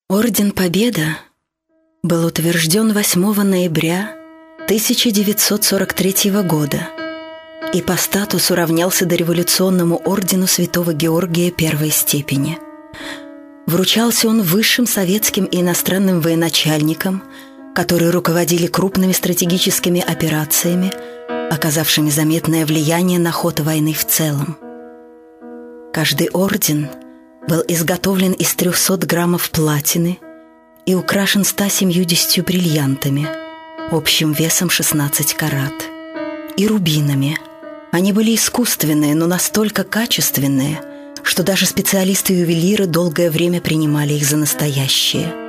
Орден Победа был утвержден 8 ноября 1943 года и по статусу равнялся дореволюционному ордену Святого Георгия первой степени. Вручался он высшим советским и иностранным военачальникам, которые руководили крупными стратегическими операциями, оказавшими заметное влияние на ход войны в целом. Каждый орден был изготовлен из 300 граммов платины и украшен 170 бриллиантами, общим весом 16 карат, и рубинами. Они были искусственные, но настолько качественные, что даже специалисты-ювелиры долгое время принимали их за настоящие.